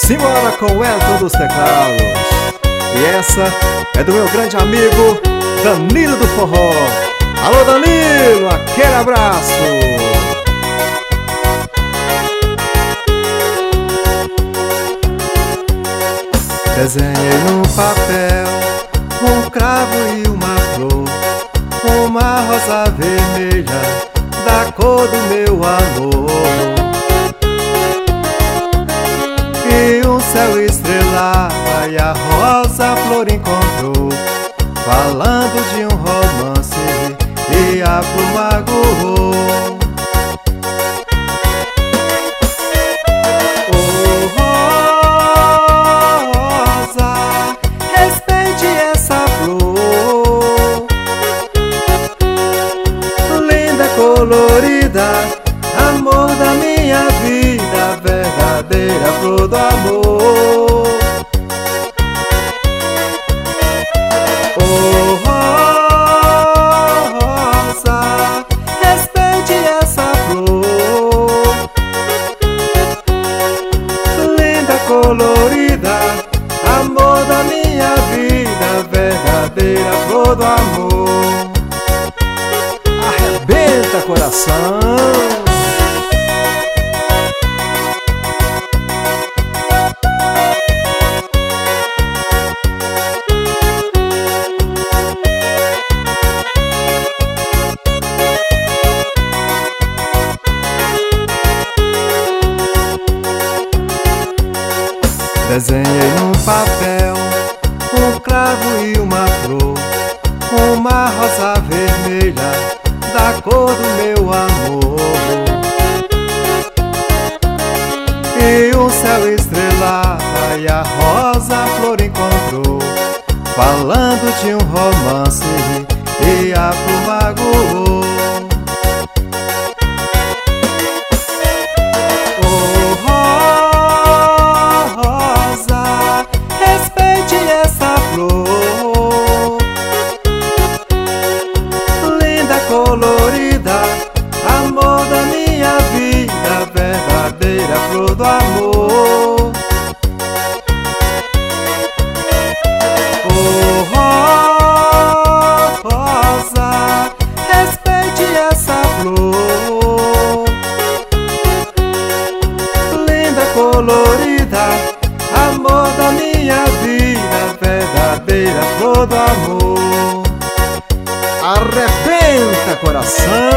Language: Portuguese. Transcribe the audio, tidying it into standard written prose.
Simbora com o Elton dos teclados. E essa é do meu grande amigo Danilo do Forró. Alô Danilo, aquele abraço. Desenhei no papel um cravo e uma flor, uma rosa vermelha da cor do meu amor, e um céu estrelava e a rosa a flor encontrou, falando de um romance e a pluma agarrou. Colorida, amor da minha vida, verdadeira flor do amor. Oh, rosa, respeite essa flor, linda, colorida, amor da minha vida, verdadeira flor do amor. Arrebenta coração. Desenhei num papel um cravo e uma flor, uma rosa vermelha da cor do meu amor, e um céu estrelava e a rosa a flor encontrou, falando de um romance e a pluma agarrou. Oh, rosa, respeite essa flor, colorida, amor da minha vida, verdadeira flor do amor. Oh, rosa, respeite essa flor, linda, colorida, amor da minha vida, verdadeira flor do amor. Arrebenta coração.